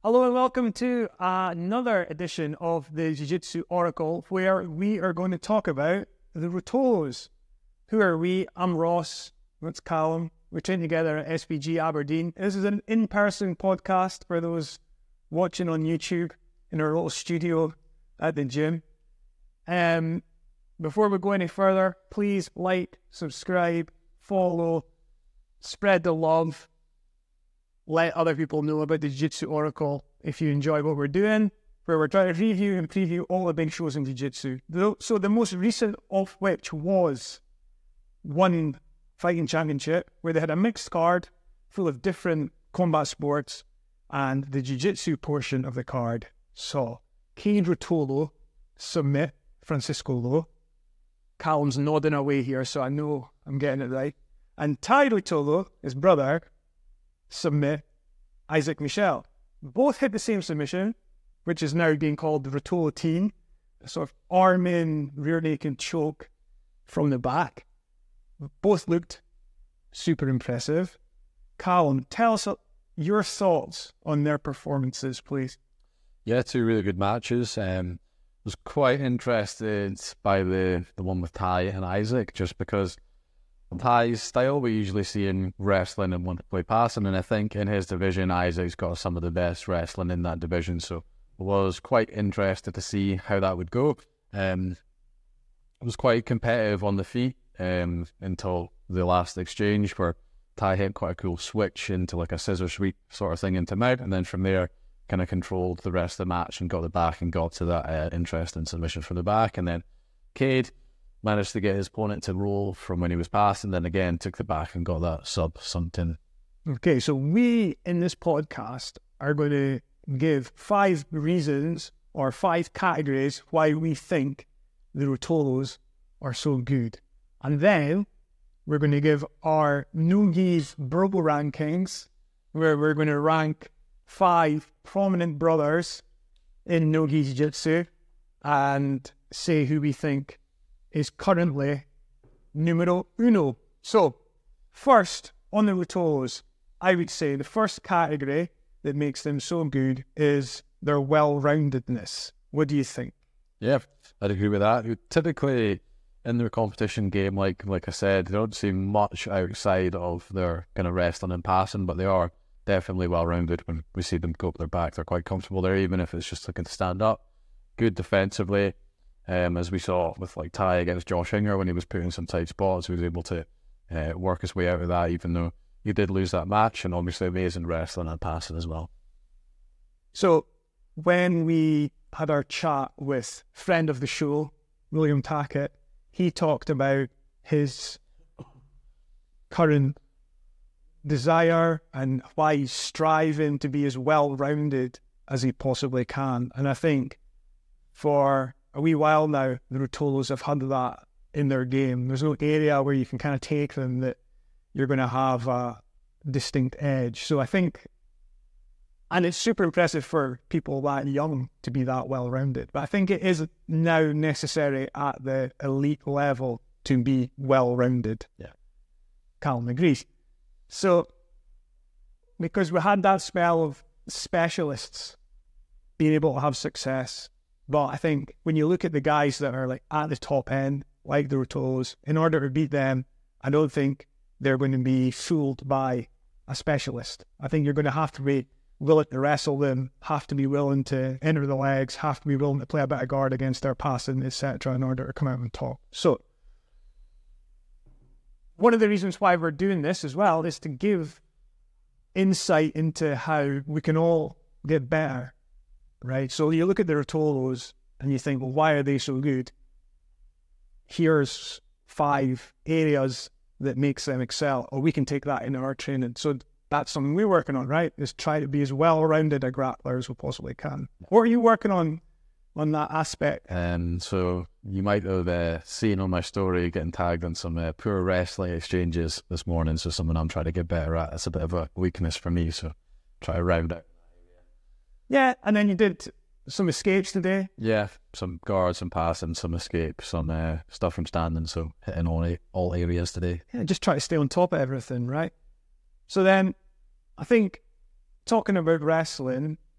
Hello and welcome to another edition of the Jiu-Jitsu Oracle, where we are going to talk about the Rotolos. Who are we? I'm Ross. That's Callum. We're training together at SPG Aberdeen. This is an in-person podcast for those watching on YouTube in our little studio at the gym. Before we go any further, please like, subscribe, follow, spread the love. Let other people know about the Jiu-Jitsu Oracle if you enjoy what we're doing, where we're trying to review and preview all the big shows in Jiu-Jitsu. So the most recent of which was One Fighting Championship, where they had a mixed card full of different combat sports, and the Jiu-Jitsu portion of the card saw Cade Rotolo submit Francisco Lowe. Callum's nodding away here, so I know I'm getting it right. And Tai Rotolo, his brother, submit Isaac Michel. Both hit the same submission, which is now being called the Rotolo team, a sort of arm-in, rear-naked choke from the back. Both looked super impressive. Callum, tell us your thoughts on their performances, please. Yeah, two really good matches. Was quite interested by the one with Tai and Isaac, just because Tai's style we usually see in wrestling and one-play passing, and I think in his division Isaac's got some of the best wrestling in that division, so I was quite interested to see how that would go. It was quite competitive on the feet until the last exchange, where Tai hit quite a cool switch into like a scissor sweep sort of thing into mount, and then from there kind of controlled the rest of the match and got the back and got to that interesting submission from the back. And then Cade managed to get his opponent to roll from when he was passing, then again took the back and got that something. Okay, so we in this podcast are going to give 5 reasons or 5 categories why we think the Rotolos are so good. And then we're going to give our no-gi's Burble rankings, where we're going to rank 5 prominent brothers in no-gi jiu-jitsu and say who we think is currently numero uno. So, first, on the Rotolos, I would say the first category that makes them so good is their well-roundedness. What do you think? Yeah, I'd agree with that. Typically, in their competition game, like I said, they don't seem much outside of their kind of wrestling and passing, but they are definitely well-rounded. When we see them go up their back, they're quite comfortable there, even if it's just looking to stand up. Good defensively. As we saw with like Tai against Josh Hinger, when he was put in some tight spots, he was able to work his way out of that, even though he did lose that match, and obviously amazing wrestling and passing as well. So when we had our chat with friend of the show, William Tackett, he talked about his current desire and why he's striving to be as well-rounded as he possibly can. And I think for a wee while now, the Rotolos have had that in their game. There's no area where you can kind of take them that you're going to have a distinct edge. So I think, and it's super impressive for people that young to be that well-rounded, but I think it is now necessary at the elite level to be well-rounded. Yeah. Callum agrees. So, because we had that spell of specialists being able to have success, but I think when you look at the guys that are like at the top end, like the Rotolos, in order to beat them, I don't think they're going to be fooled by a specialist. I think you're going to have to be willing to wrestle them, have to be willing to enter the legs, have to be willing to play a bit of guard against their passing, etc., in order to come out on top. So, one of the reasons why we're doing this as well is to give insight into how we can all get better, right? So you look at the Rotolos and you think, well, why are they so good? Here's 5 areas that makes them excel, or we can take that into our training. So that's something we're working on, right? Is try to be as well-rounded a grappler as we possibly can. What are you working on that aspect? So you might have seen on my story getting tagged on some poor wrestling exchanges this morning, so something I'm trying to get better at. It's a bit of a weakness for me, so try to round out. Yeah, and then you did some escapes today. Yeah, some guards, some passing, some escape, some stuff from standing, so hitting all areas today. Yeah, just try to stay on top of everything, right? So then, I think, talking about wrestling,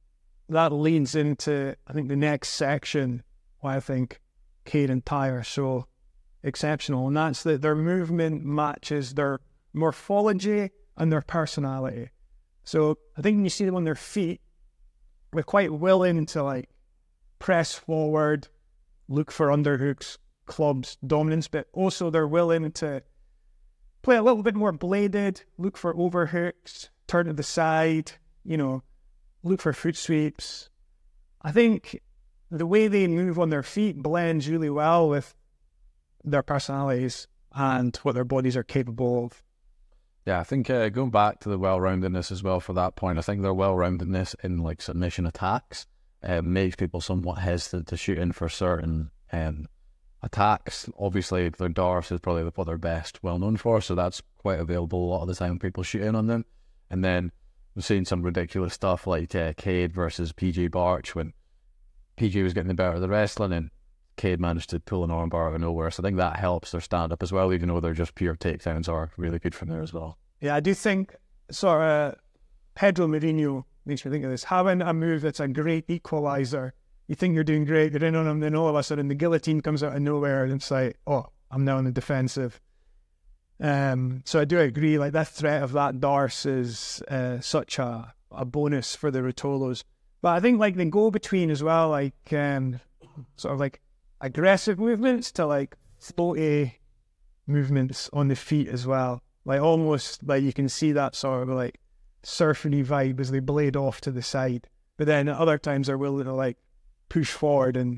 that leads into, I think, the next section why I think Cade and Ty are so exceptional, and that's that their movement matches their morphology and their personality. So I think when you see them on their feet, they're quite willing to like press forward, look for underhooks, clubs, dominance, but also they're willing to play a little bit more bladed, look for overhooks, turn to the side, look for foot sweeps. I think the way they move on their feet blends really well with their personalities and what their bodies are capable of. Yeah, I think going back to the well-roundedness as well for that point, I think their well-roundedness in like submission attacks makes people somewhat hesitant to shoot in for certain attacks. Obviously, their Darce is probably what they're best well known for, so that's quite available a lot of the time. People shoot in on them, and then we've seen some ridiculous stuff like Cade versus PJ Barch when PJ was getting the better of the wrestling and Cade managed to pull an armbar out of nowhere. So I think that helps their stand-up as well, even though they're just pure takedowns are really good from there as well. Yeah, I do think sort of Pedro Mourinho makes me think of this. Having a move that's a great equalizer, you think you're doing great, you're in on them, then all of a sudden the guillotine comes out of nowhere and it's like, oh, I'm now on the defensive. So I do agree, like that threat of that Darce is such a bonus for the Ruotolos. But I think like the go-between as well, like sort of like aggressive movements to like floaty movements on the feet as well. Like almost like you can see that sort of like surfing vibe as they blade off to the side. But then at other times they're willing to like push forward and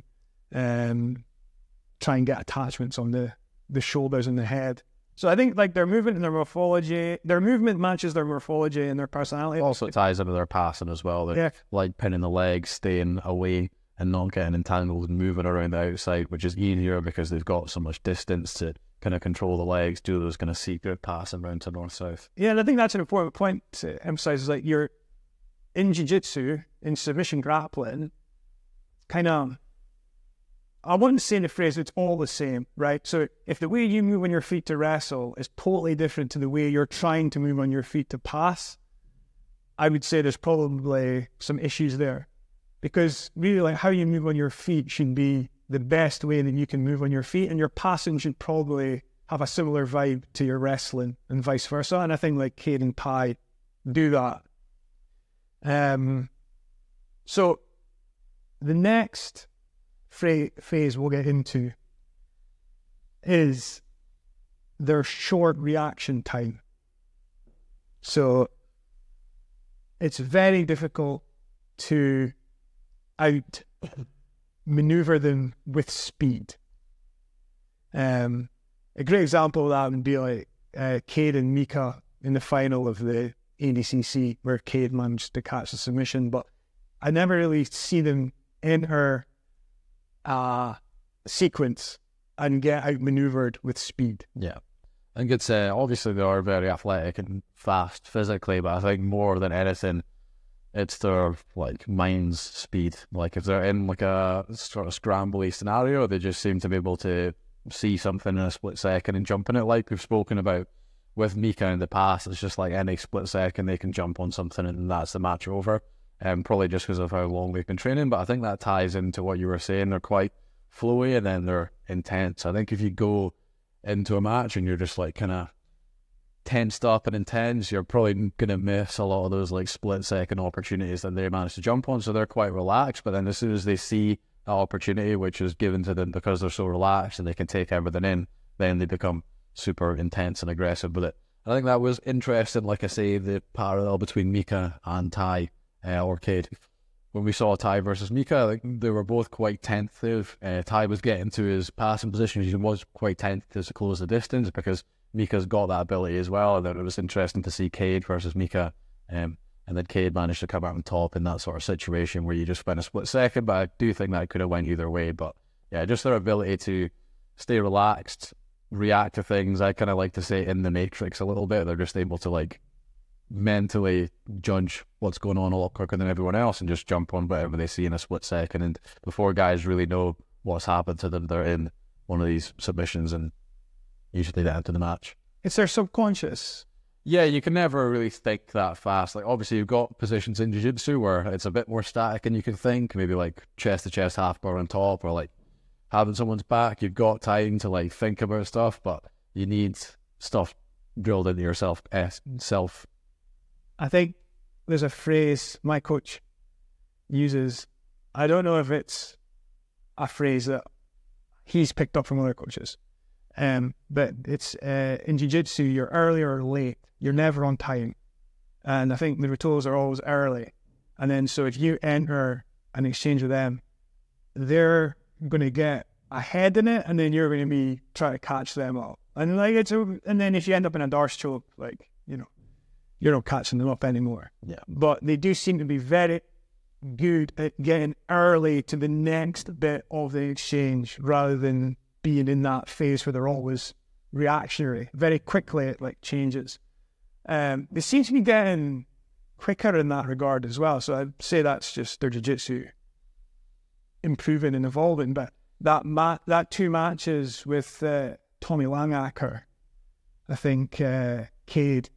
try and get attachments on the shoulders and the head. So I think like their movement and their morphology, their movement matches their morphology and their personality. Also ties into their passing as well. They're like pinning the legs, staying away and not getting entangled and moving around the outside, which is easier because they've got so much distance to kind of control the legs, do those kind of secret passing around to north-south. Yeah, and I think that's an important point to emphasize, is like you're in jiu-jitsu, in submission grappling, kind of, I wouldn't say the phrase it's all the same, right? So if the way you move on your feet to wrestle is totally different to the way you're trying to move on your feet to pass, I would say there's probably some issues there. Because really, like how you move on your feet should be the best way that you can move on your feet, and your passing should probably have a similar vibe to your wrestling and vice versa. And I think like Cade and Ty do that. So the next phase we'll get into is their short reaction time. So it's very difficult to out maneuver them with speed. A great example of that would be like Cade and Mika in the final of the ADCC, where Cade managed to catch the submission, but I never really see them enter a sequence and get outmaneuvered with speed. Yeah. I think it's obviously they are very athletic and fast physically, but I think more than anything it's their like mind's speed. Like if they're in like a sort of scrambly scenario, they just seem to be able to see something in a split second and jump on it. Like we've spoken about with Mika in the past, it's just like any split second they can jump on something and that's the match over. Probably just because of how long they've been training, but I think that ties into what you were saying. They're quite flowy and then they're intense. I think if you go into a match and you're just like kind of tensed up and intense, you're probably going to miss a lot of those like split second opportunities that they manage to jump on. So they're quite relaxed, but then as soon as they see that opportunity which is given to them because they're so relaxed and they can take everything in, then they become super intense and aggressive with it. I think that was interesting, like I say, the parallel between Mika and Ty or Cade. When we saw Ty versus Mika, like, they were both quite tentative. Ty was getting to his passing position. He was quite tentative to close the distance because Mika's got that ability as well. And then it was interesting to see Cade versus Mika. And then Cade managed to come out on top in that sort of situation where you just went a split second. But I do think that could have went either way. But yeah, just their ability to stay relaxed, react to things. I kind of like to say in the Matrix a little bit. They're just able to like mentally judge what's going on a lot quicker than everyone else and just jump on whatever they see in a split second. And before guys really know what's happened to them, they're in one of these submissions and usually they enter the match. It's their subconscious. Yeah, you can never really think that fast. Like, obviously, you've got positions in jiu-jitsu where it's a bit more static than you can think. Maybe like chest-to-chest half bar on top, or like having someone's back. You've got time to like think about stuff, but you need stuff drilled into yourself. I think there's a phrase my coach uses. I don't know if it's a phrase that he's picked up from other coaches, but it's in jiu-jitsu, you're early or late. You're never on time. And I think the Ruotos are always early. And then so if you enter an exchange with them, they're going to get ahead in it, and then you're going to be trying to catch them up. And like and then if you end up in a Darce choke, like, you know, you're not catching them up anymore. Yeah. But they do seem to be very good at getting early to the next bit of the exchange rather than being in that phase where they're always reactionary. Very quickly it like changes. They seem to be getting quicker in that regard as well. So I'd say that's just their jiu-jitsu improving and evolving. But that 2 matches with Tommy Langacker, I think Cade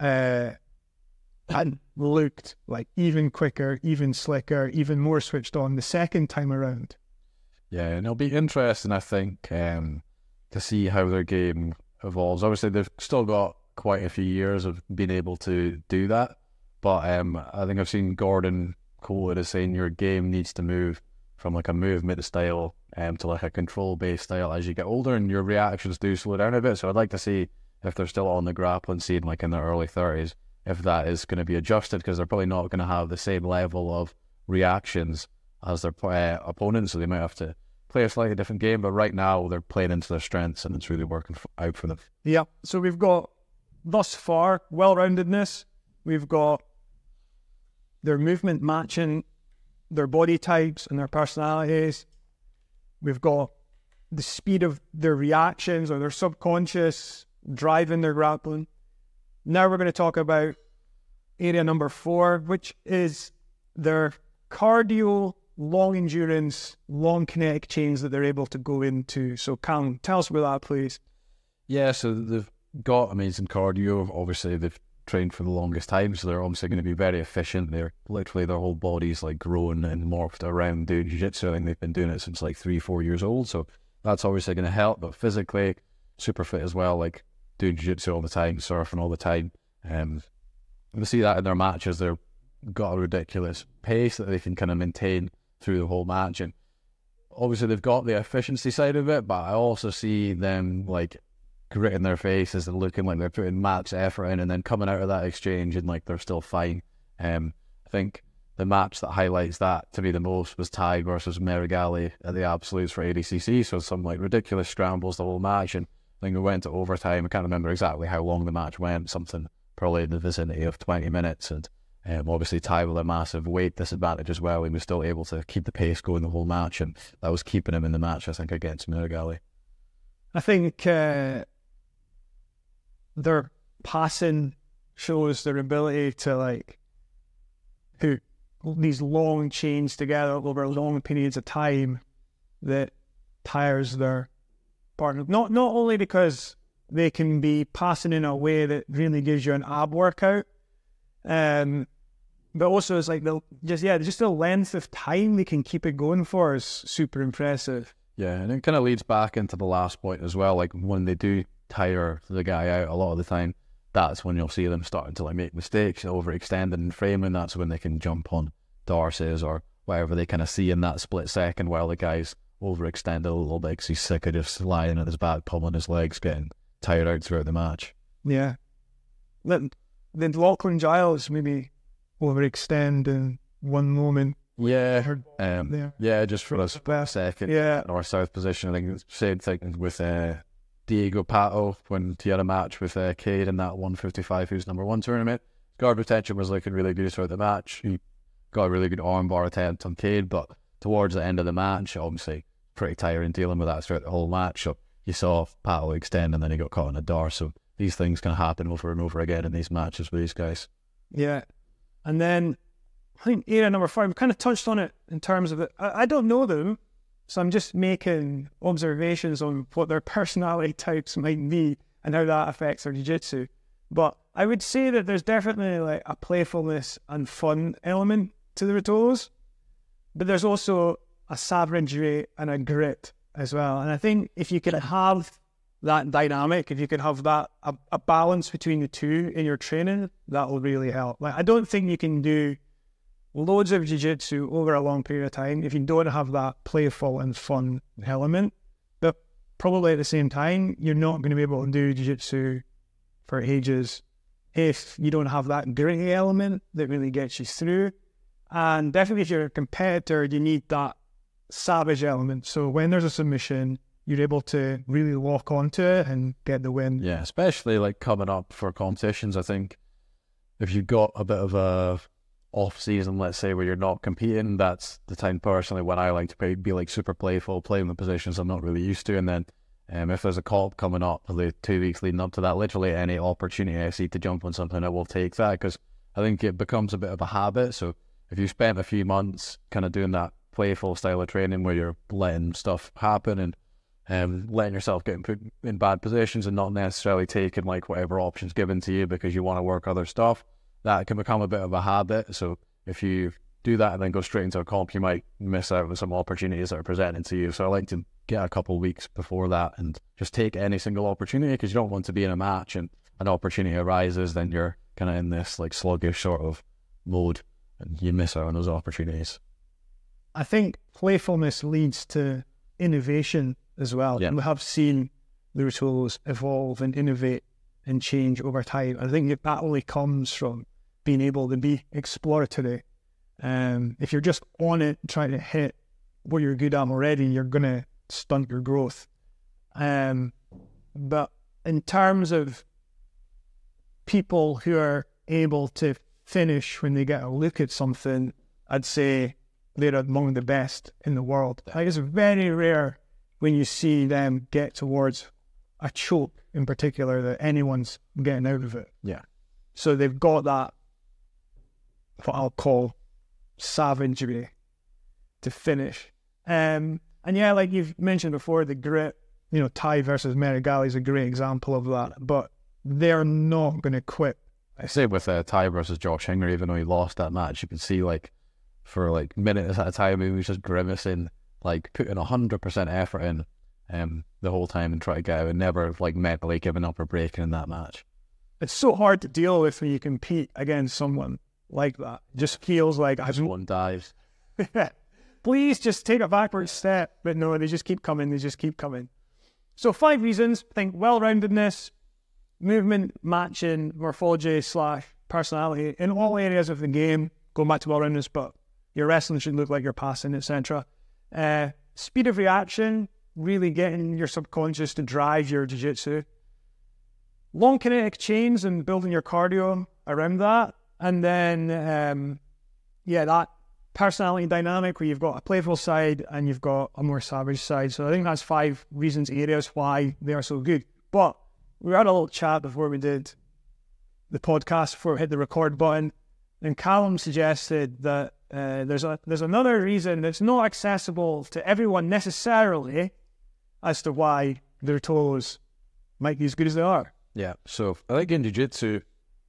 had looked like even quicker, even slicker, even more switched on the second time around. Yeah, and it'll be interesting, I think, to see how their game evolves. Obviously, they've still got quite a few years of being able to do that, but I think I've seen Gordon quoted as saying your game needs to move from like a movement style to like a control-based style as you get older, and your reactions do slow down a bit. So I'd like to see if they're still on the grappling scene, like in their early 30s, if that is going to be adjusted, because they're probably not going to have the same level of reactions as their opponents, so they might have to play a slightly different game. But right now, they're playing into their strengths, and it's really working out for them. Yeah, so we've got, thus far, well-roundedness. We've got their movement matching their body types and their personalities. We've got the speed of their reactions or their subconscious driving their grappling. Now we're going to talk about area number 4, which is their cardio, long endurance, long kinetic chains that they're able to go into. So Callum, tell us about that, please. Yeah, so they've got amazing cardio. Obviously, they've trained for the longest time, so they're obviously going to be very efficient. They're literally, their whole body's like grown and morphed around doing jiu-jitsu. I think they've been doing it since like 3-4 years old, so that's obviously going to help. But physically, super fit as well, like doing jiu-jitsu all the time, surfing all the time. We see that in their matches. They've got a ridiculous pace that they can kind of maintain through the whole match, and obviously they've got the efficiency side of it, but I also see them like gritting their faces and looking like they're putting max effort in, and then coming out of that exchange and like they're still fine. I think the match that highlights that to me the most was Tai versus Merigali at the Absolutes for ADCC. So some like ridiculous scrambles the whole match, and I think we went to overtime. I can't remember exactly how long the match went, something probably in the vicinity of 20 minutes. And obviously Tai with a massive weight disadvantage as well, he was still able to keep the pace going the whole match, and that was keeping him in the match, I think, against Merigali. I think their passing shows their ability to like put these long chains together over long periods of time that tires their partner. Not only because they can be passing in a way that really gives you an ab workout, but also it's like just the length of time they can keep it going for is super impressive. Yeah, and it kind of leads back into the last point as well. Like when they do tire the guy out a lot of the time, that's when you'll see them starting to like make mistakes, overextending and framing. That's when they can jump on Darces or whatever they kind of see in that split second while the guy's overextended a little bit because he's sick of just lying at his back, pulling his legs, getting tired out throughout the match. Yeah. Then Lachlan Giles maybe overextend in one moment. Yeah, just for a second. Yeah. North south position. I think the same thing with Diego Pato when he had a match with Cade in that 155 who's number 1 tournament. Guard retention was looking really good throughout the match. He got a really good armbar attempt on Cade, but towards the end of the match, obviously pretty tiring dealing with that throughout the whole match. So you saw Pato extend and then he got caught in a dar. So these things can happen over and over again in these matches with these guys. Yeah. And then I think area number 5, we kind of touched on it in terms of it. I don't know them, so I'm just making observations on what their personality types might be and how that affects their jiu-jitsu. But I would say that there's definitely like a playfulness and fun element to the Ruotolos, but there's also a savagery and a grit as well. And I think if you can have that dynamic, if you can have that a balance between the two in your training, that will really help. Like, I don't think you can do loads of jiu-jitsu over a long period of time if you don't have that playful and fun element. But probably at the same time, you're not going to be able to do jiu-jitsu for ages if you don't have that gritty element that really gets you through. And definitely if you're a competitor, you need that savage element. So when there's a submission, you're able to really lock onto it and get the win. Yeah, especially like coming up for competitions. I think if you've got a bit of a off season, let's say, where you're not competing, that's the time personally when I like to be like super playful, playing the positions I'm not really used to. And then if there's a comp coming up the 2 weeks leading up to that, literally any opportunity I see to jump on something, I will take that, because I think it becomes a bit of a habit. So if you spend a few months kind of doing that playful style of training where you're letting stuff happen and letting yourself get put in bad positions and not necessarily taking like whatever options given to you because you want to work other stuff, that can become a bit of a habit. So if you do that and then go straight into a comp, you might miss out on some opportunities that are presented to you. So I like to get a couple of weeks before that and just take any single opportunity, because you don't want to be in a match and an opportunity arises, then you're kind of in this like sluggish sort of mode and you miss out on those opportunities. I think playfulness leads to innovation as well. Yeah. We have seen the Ruotolos evolve and innovate and change over time. I think that only comes from being able to be exploratory. If you're just on it trying to hit what you're good at already, you're going to stunt your growth. But in terms of people who are able to finish when they get a look at something, I'd say they're among the best in the world. Like, it's very rare when you see them get towards a choke in particular that anyone's getting out of it. Yeah. So they've got that, what I'll call savagery to finish. And yeah, like you've mentioned before, the grit, Tai versus Meregali is a great example of that, but they're not going to quit. I say with Tai versus Josh Hinger, even though he lost that match, you can see like for like minutes at a time, he was just grimacing, like putting 100% effort in the whole time and try to get out, and never like mentally giving up or breaking in that match. It's so hard to deal with when you compete against someone like that. It just feels like Just one dives. Please just take a backward step. But no, they just keep coming. They just keep coming. So 5 reasons. I think well-roundedness, movement, matching, morphology / personality in all areas of the game. Going back to well-roundedness, but your wrestling should look like you're passing, etc. Speed of reaction, really getting your subconscious to drive your jiu-jitsu. Long kinetic chains and building your cardio around that. And then, that personality dynamic where you've got a playful side and you've got a more savage side. So I think that's 5 reasons, areas why they are so good. But we had a little chat before we did the podcast, before we hit the record button, and Callum suggested that there's another reason that's not accessible to everyone necessarily as to why their toes might be as good as they are. Yeah, so I think in jiu-jitsu,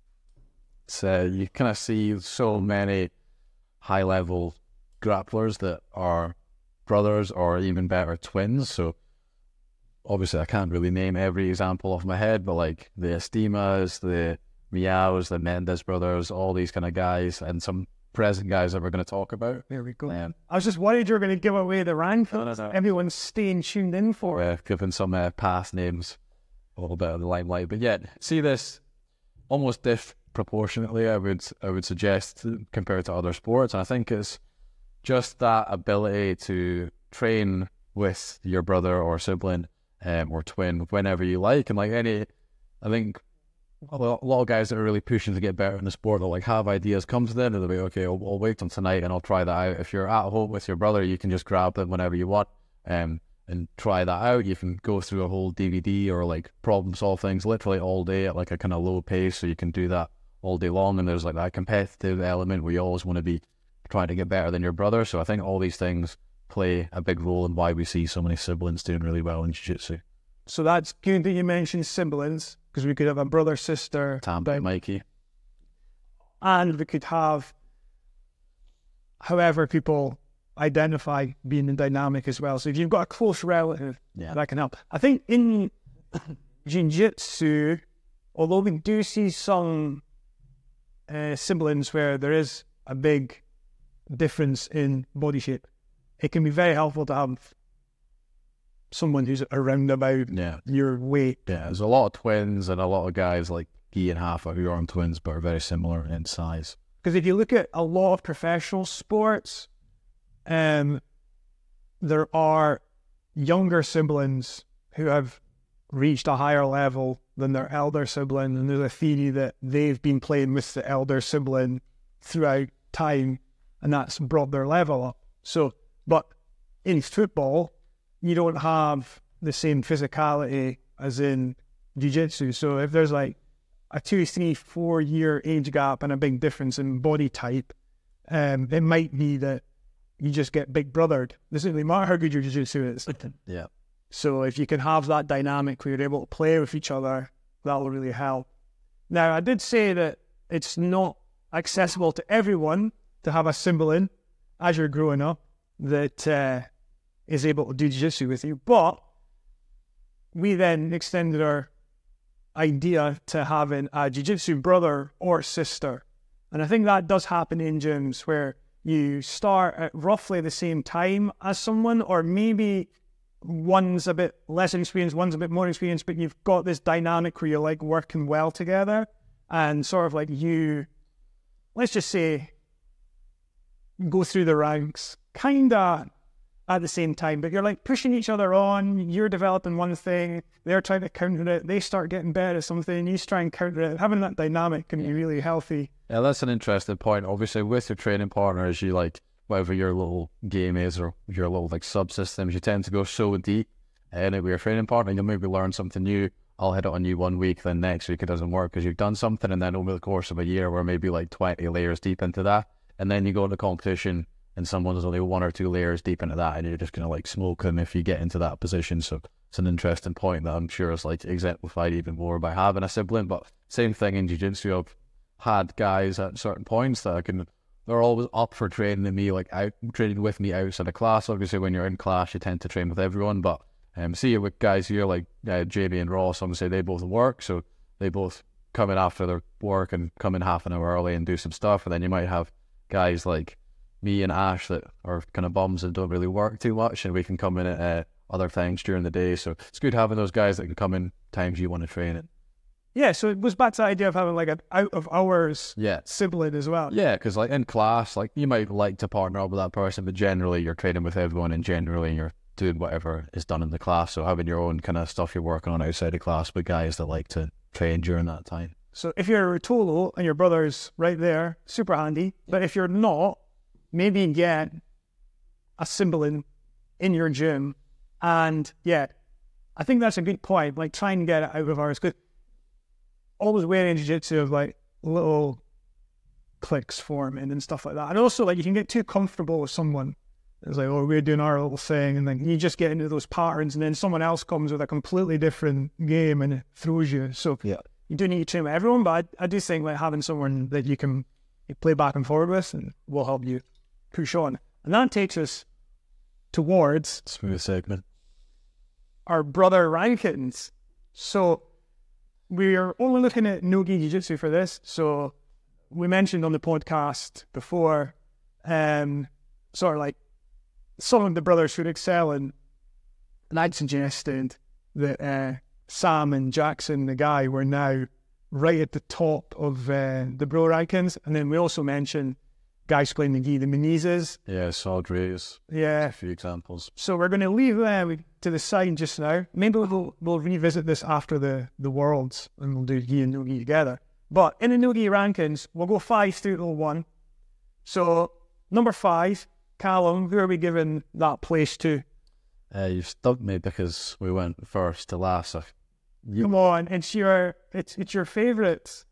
you kind of see so many high-level grapplers that are brothers or even better twins. So obviously I can't really name every example off my head, but like the Estimas, the Miaos, the Mendes brothers, all these kind of guys, and some present guys that we're going to talk about. There we go. I was just worried you were going to give away the rank. No. Everyone's staying tuned in for it. Giving some past names a little bit of the limelight. But yeah, see this almost disproportionately, I would suggest, compared to other sports. And I think it's just that ability to train with your brother or sibling or twin whenever you like. And like I think a lot of guys that are really pushing to get better in the sport, they'll like have ideas come to them and they'll be, okay, I'll wait till tonight and I'll try that out. If you're at home with your brother, you can just grab them whenever you want and try that out. You can go through a whole DVD or like problem solve things literally all day at like a kind of low pace, so you can do that all day long. And there's like that competitive element where you always want to be trying to get better than your brother. So I think all these things play a big role in why we see so many siblings doing really well in jiu-jitsu. So that's good that you mentioned siblings. because we could have a brother, sister, Tampa, Mikey. and we could have however people identify being the dynamic as well. So if you've got a close relative, that can help. I think in jiu-jitsu, although we do see some siblings where there is a big difference in body shape, it can be very helpful to have someone who's around about your weight. Yeah, there's a lot of twins and a lot of guys like Guy and Hafa who aren't twins but are very similar in size. Because if you look at a lot of professional sports, there are younger siblings who have reached a higher level than their elder sibling, and there's a theory that they've been playing with the elder sibling throughout time, and that's brought their level up. So, but in football, you don't have the same physicality as in jiu-jitsu. So if there's like a 2, 3, 4 year age gap and a big difference in body type, it might be that you just get big brothered. This doesn't really matter how good your jiu-jitsu is. Yeah. So if you can have that dynamic where you're able to play with each other, that will really help. Now, I did say that it's not accessible to everyone to have a sibling as you're growing up that is able to do jiu-jitsu with you. But we then extended our idea to having a jiu-jitsu brother or sister. And I think that does happen in gyms where you start at roughly the same time as someone, or maybe one's a bit less experienced, one's a bit more experienced, but you've got this dynamic where you're like working well together and sort of like you, let's just say, go through the ranks kind of at the same time, but you're like pushing each other on. You're developing one thing, they're trying to counter it, they start getting better at something, you try and counter it. Having that dynamic can be really healthy. Yeah, that's an interesting point. Obviously, with your training partners, you like, whatever your little game is or your little like subsystems, you tend to go so deep. And with your training partner, you'll maybe learn something new. I'll hit it on you one week, then next week it doesn't work because you've done something, and then over the course of a year, we're maybe like 20 layers deep into that. And then you go into competition and someone's only 1 or 2 layers deep into that, and you're just going to like smoke them if you get into that position. So it's an interesting point that I'm sure is like exemplified even more by having a sibling. But same thing in jiu-jitsu. I've had guys at certain points that they're always up for training training with me outside of class. Obviously, when you're in class, you tend to train with everyone, but see it with guys here like Jamie and Ross. Obviously, they both work, so they both come in after their work and come in half an hour early and do some stuff. And then you might have guys like me and Ash that are kind of bums and don't really work too much, and we can come in at other times during the day. So it's good having those guys that can come in times you want to train it. Yeah, so it goes back to the idea of having like an out of hours sibling as well. Yeah, because like in class, like you might like to partner up with that person, but generally you're training with everyone, and generally you're doing whatever is done in the class. So having your own kind of stuff you're working on outside of class with guys that like to train during that time. So if you're a Rotolo and your brother's right there, super handy. But if you're not, maybe get a sibling in your gym. And yeah, I think that's a good point. Like try and get it out of hours. Because always wearing jiu-jitsu of like little cliques forming and stuff like that. And also like you can get too comfortable with someone. It's like, oh, we're doing our little thing, and then you just get into those patterns, and then someone else comes with a completely different game and it throws you. So you do need to train with everyone, but I do think like having someone that you can play back and forward with and will help you push on. And that takes us towards smooth segment, our brother rankings. So we are only looking at no-gi jiu-jitsu for this. So we mentioned on the podcast before, sort of like some of the brothers should excel in, and I'd suggested that Sam and Jackson, the guy, were now right at the top of the bro rankings. And then we also mentioned guys playing the gi, the Menezes. Yeah, Saldrey's. Yeah. A few examples. So we're going to leave to the side just now. Maybe we'll revisit this after the Worlds, and we'll do gi and no-gi together. But in the no-gi rankings, we'll go 5 through to 1. So number 5, Callum, who are we giving that place to? You've stumped me because we went first to last. Come on, it's your favourites.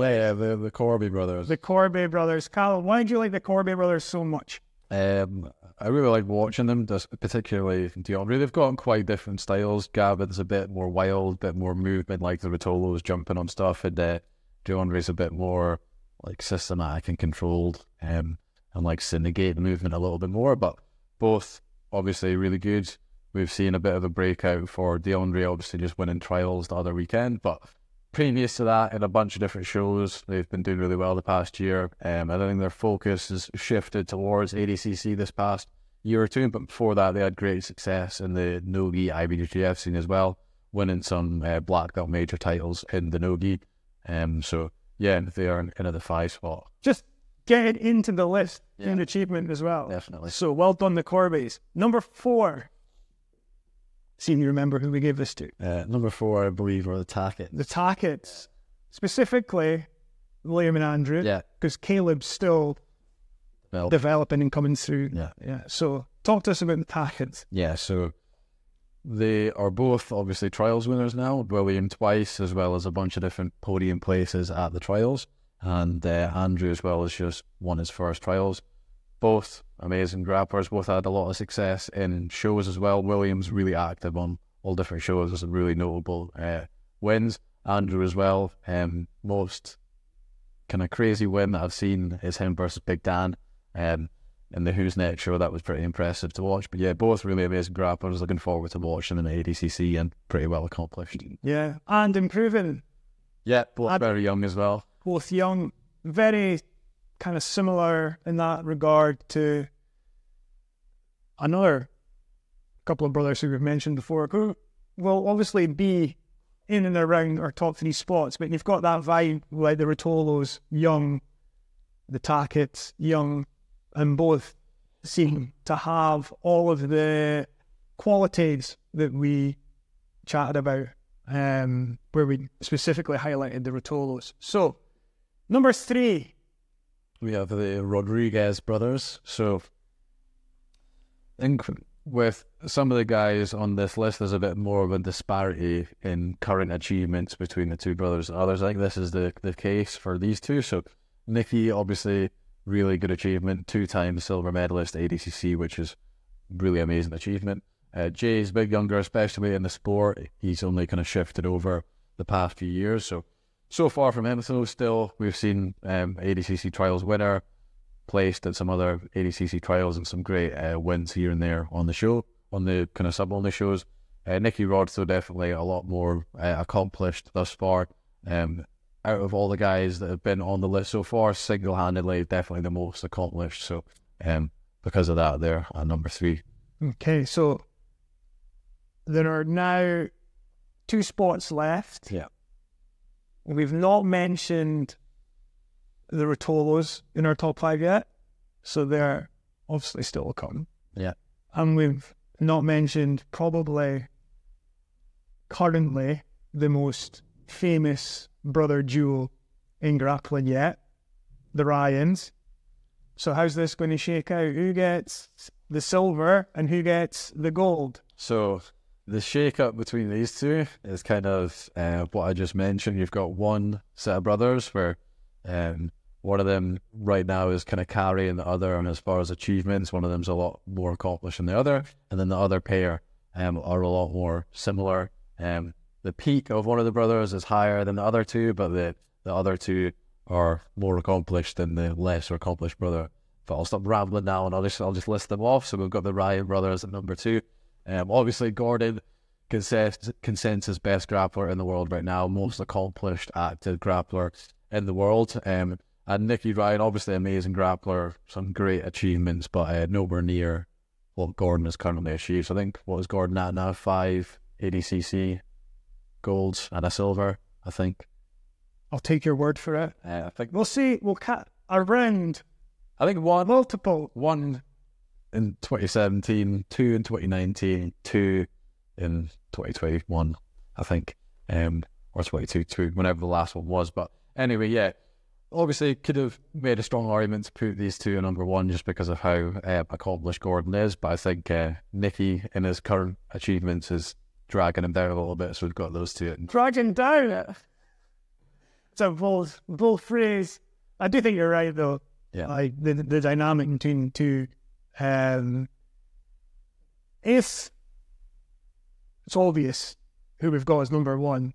The Corby brothers. The Corby brothers. Callum, why did you like the Corby brothers so much? I I really like watching them, particularly DeAndre. They've got quite different styles. Gavin's a bit more wild, a bit more movement, like the Rotolo's jumping on stuff, and DeAndre's a bit more like systematic and controlled, and like syndicate the movement a little bit more. But both obviously really good. We've seen a bit of a breakout for DeAndre, obviously just winning trials the other weekend, but previous to that, in a bunch of different shows, they've been doing really well the past year. I think their focus has shifted towards ADCC this past year or two, but before that, they had great success in the no-gi IBJJF scene as well, winning some black belt major titles in the no-gi. So, yeah, they are in the 5 spot. Just get into the list in achievement as well. Definitely. So, well done, the Corbies. Number 4. See if you remember who we gave this to. Number 4, I believe, are the Tackets. The Tackets. Specifically, William and Andrew. Yeah. Because Caleb's still developing and coming through. Yeah. So, talk to us about the Tackets. Yeah, so they are both obviously trials winners now. William twice, as well as a bunch of different podium places at the trials. And Andrew, as well, has just won his first trials. Both amazing grapplers, both had a lot of success in shows as well. William's really active on all different shows. There's some really notable wins. Andrew as well. Most kind of crazy win that I've seen is him versus Big Dan in the Who's Next show. That was pretty impressive to watch. But yeah, both really amazing grapplers. Looking forward to watching them in the ADCC, and pretty well accomplished. Yeah, and improving. Yeah, both very young as well. Both young, very kind of similar in that regard to another couple of brothers who we've mentioned before, who will obviously be in and around our top 3 spots, but you've got that vibe like the Rotolos, young, the Tackets, young, and both seem to have all of the qualities that we chatted about, where we specifically highlighted the Rotolos. So, number 3. We have the Rodriguez brothers. So I think with some of the guys on this list, there's a bit more of a disparity in current achievements between the two brothers and others. I think this is the case for these two. So Nicky, obviously, really good achievement, 2-time silver medalist ADCC, which is really amazing achievement. Jay's a bit younger, especially in the sport. He's only kind of shifted over the past few years. So far from him, though, still, we've seen ADCC trials winner, placed at some other ADCC trials, and some great wins here and there on the show, on the kind of sub-only shows. Nicky Rod, though, definitely a lot more accomplished thus far. Out of all the guys that have been on the list so far, single-handedly, definitely the most accomplished. So because of that, they're at number 3. Okay, so there are now 2 spots left. Yeah. We've not mentioned the Rotolos in our top 5 yet, so they're obviously still a come. Yeah. And we've not mentioned probably currently the most famous brother duo in grappling yet, the Ryans. So how's this going to shake out? Who gets the silver and who gets the gold? So the shake-up between these two is kind of what I just mentioned. You've got one set of brothers where one of them right now is kind of carrying the other, and as far as achievements, one of them's a lot more accomplished than the other, and then the other pair are a lot more similar. The peak of one of the brothers is higher than the other two, but the other two are more accomplished than the lesser accomplished brother. But I'll stop rambling now, and I'll just list them off. So we've got the Ryan brothers at number 2. Obviously, Gordon, consensus best grappler in the world right now, most accomplished active grappler in the world. And Nicky Ryan, obviously amazing grappler, some great achievements, but nowhere near what Gordon has currently achieved. So I think, what is Gordon at now? 5 ADCC golds and a silver, I think. I'll take your word for it. I think we'll see. We'll cut around. I think multiple. 1 in 2017, 2 in 2019, 2 in 2021, I think, or 22, whenever the last one was. But anyway, yeah, obviously could have made a strong argument to put these two at number 1 just because of how accomplished Gordon is. But I think Nicky, in his current achievements, is dragging him down a little bit. So we've got those two. Dragging down? It's a bold phrase. I do think you're right, though. Yeah. Like the dynamic between the two If it's obvious who we've got as number one,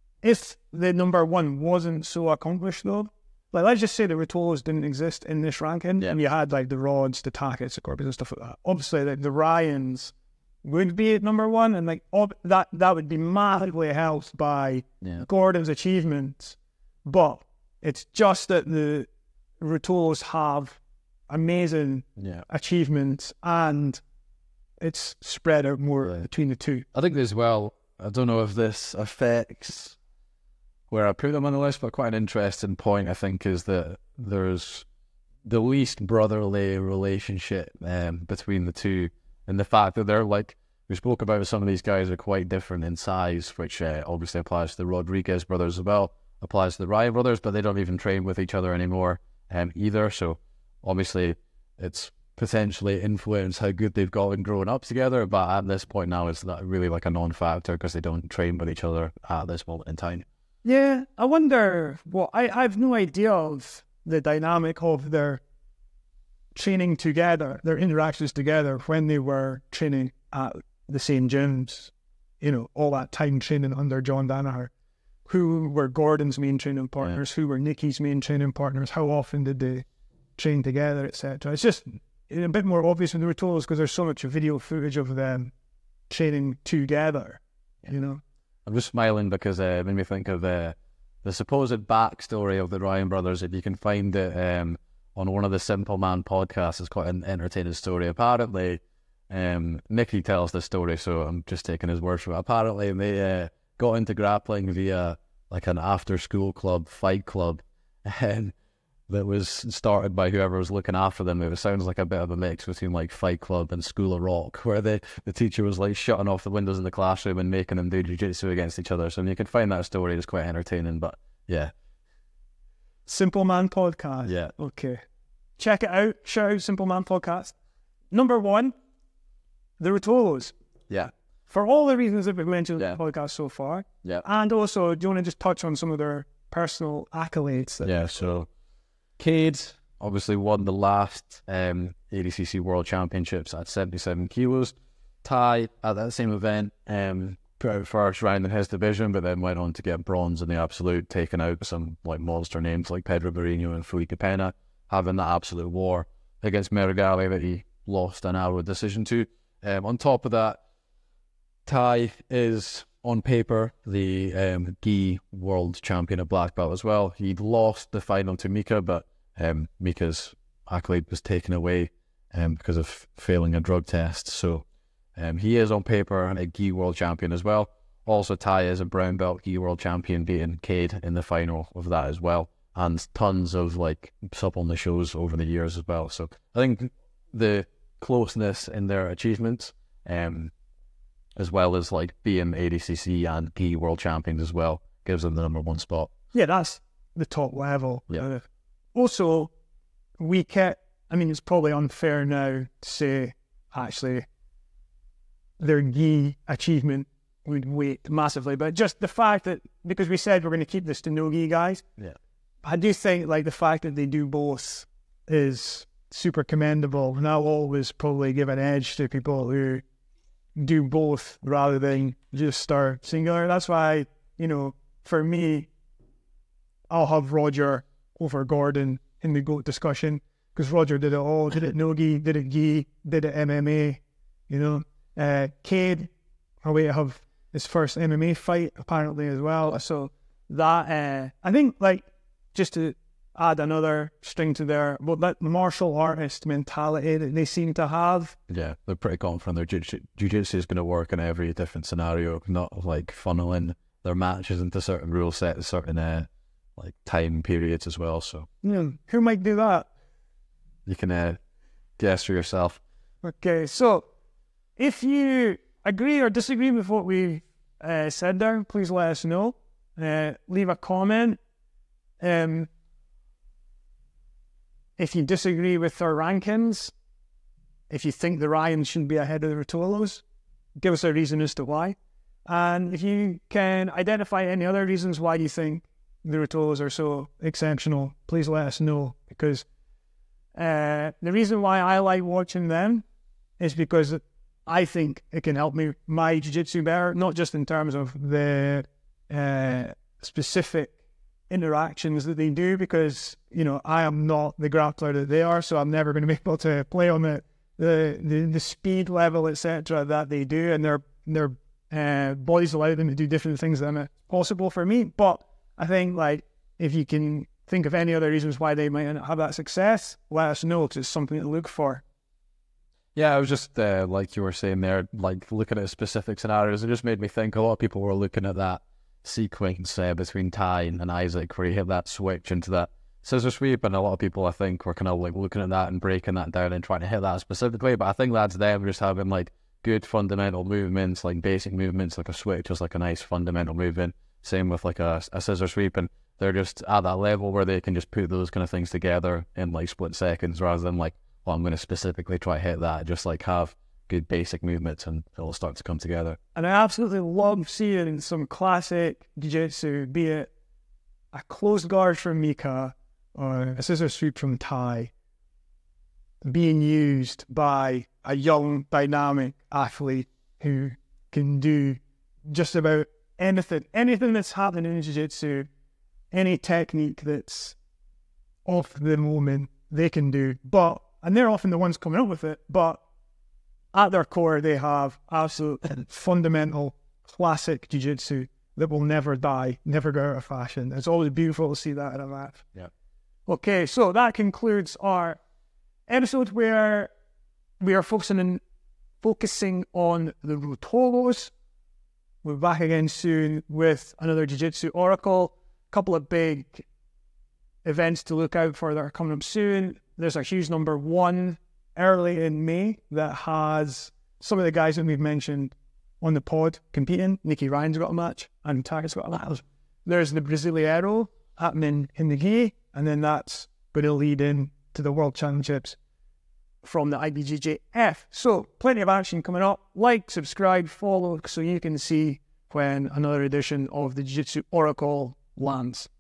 if the number one wasn't so accomplished though, like let's just say the Ruotolos didn't exist in this ranking, and you had like the Rods, the Tackett's, the Corbys and stuff like that. Obviously, like, the Ryans would be at number one, and like that would be massively helped by Gordon's achievements. But it's just that the Ruotolos have amazing achievements, and it's spread out more between the two. I think as well, I don't know if this affects where I put them on the list, but quite an interesting point, I think, is that there's the least brotherly relationship between the two, and the fact that they're like, we spoke about, some of these guys are quite different in size, which obviously applies to the Rodriguez brothers as well, applies to the Ryan brothers, but they don't even train with each other anymore either. So obviously it's potentially influenced how good they've gotten growing up together, but at this point now it's not really like a non-factor because they don't train with each other at this moment in time. Yeah, I wonder what I have no idea of the dynamic of their training together, their interactions together when they were training at the same gyms, you know, all that time training under John Danaher. Who were Gordon's main training partners? Who were Nicky's main training partners? How often did they train together, etc.? It's just a bit more obvious in the Ruotolos because there's so much video footage of them training together, you know. I'm just smiling because it made me think of the supposed backstory of the Ryan brothers. If you can find it on one of the Simple Man podcasts, it's quite an entertaining story. Apparently, Nicky tells the story, so I'm just taking his word for it. Apparently, they got into grappling via like an after-school club, fight club, and that was started by whoever was looking after them. It sounds like a bit of a mix between like Fight Club and School of Rock, where the teacher was like shutting off the windows in the classroom and making them do jiu-jitsu against each other. So you can find that story, it's quite entertaining, but yeah. Simple Man Podcast. Yeah. Okay. Check it out. Shout out Simple Man Podcast. Number one, the Ruotolos. Yeah. For all the reasons that we've mentioned in the podcast so far. Yeah. And also, do you want to just touch on some of their personal accolades? Yeah, so Cade obviously won the last ADCC World Championships at 77 kilos. Ty, at that same event, put out first round in his division, but then went on to get bronze in the absolute, taking out some like monster names like Pedro Barrinho and Felipe Pena, having that absolute war against Meregali that he lost an hour decision to. On top of that, Ty is on paper the gi world champion of black belt as well. He lost the final to Mika, but Mika's accolade was taken away because of failing a drug test. So he is on paper a gi world champion as well. Also, Ty is a brown belt gi world champion, beating Cade in the final of that as well, and tons of like sub on the shows over the years as well. So I think the closeness in their achievements, as well as like being ADCC and gi world champions as well, gives them the number one spot. Yeah, that's the top level. Yeah. Also, it's probably unfair now to say, actually, their gi achievement would weight massively, but just the fact that, because we said we're going to keep this to no gi guys, I do think like the fact that they do both is super commendable, and I'll always probably give an edge to people who do both rather than just start singular. That's why, for me, I'll have Roger over Gordon in the GOAT discussion, because Roger did it all, did it no-gi, did it gi, did it MMA, Cade, we have his first MMA fight apparently as well. So that, I think, like, just to add another string to that martial artist mentality that they seem to have. Yeah, they're pretty confident their jiu-jitsu is going to work in every different scenario, not like funneling their matches into certain rule sets, certain like time periods as well. So who might do that? You can guess for yourself. Okay, so if you agree or disagree with what we said there, please let us know. Leave a comment. If you disagree with our rankings, if you think the Ryans should be ahead of the Ruotolos, give us a reason as to why. And if you can identify any other reasons why you think the Ruotolos are so exceptional, please let us know, because The reason why I like watching them is because I think it can help my jiu-jitsu better, not just in terms of the specific interactions that they do, because, you know, I am not the grappler that they are, so I'm never going to be able to play on the speed level, etc., that they do, and their bodies allow them to do different things than it's possible for me. But I think, like, if you can think of any other reasons why they might not have that success, let us know, because it's something to look for. Yeah, I was just, like you were saying there, like looking at specific scenarios, it just made me think a lot of people were looking at that sequence between Ty and Isaac, where he hit that switch into that scissor sweep, and a lot of people, I think, were kind of like looking at that and breaking that down and trying to hit that specifically. But I think that's them just having like good fundamental movements, like basic movements, like a switch, just like a nice fundamental movement. Same with like a scissor sweep, and they're just at that level where they can just put those kind of things together in like split seconds, rather than like, well, I'm going to specifically try to hit that. Just like have good basic movements and it'll start to come together. And I absolutely love seeing some classic jiu-jitsu, be it a closed guard from Mika or a scissor sweep from Ty, being used by a young, dynamic athlete who can do just about anything that's happening in jiu-jitsu, any technique that's off the moment, they can do. And they're often the ones coming up with it, but at their core, they have absolute fundamental classic jiu-jitsu that will never die, never go out of fashion. It's always beautiful to see that in a match. Yeah. Okay, so that concludes our episode where we are focusing on the Ruotolos. We'll be back again soon with another Jiu-Jitsu Oracle. A couple of big events to look out for that are coming up soon. There's a huge number one early in May that has some of the guys that we've mentioned on the pod competing. Nicky Ryan's got a match and Ty's got a match. There's the Brasileiro happening in the Gi, and then that's going to lead in to the World Championships from the IBJJF. So plenty of action coming up. Like, subscribe, follow, so you can see when another edition of the Jiu-Jitsu Oracle lands.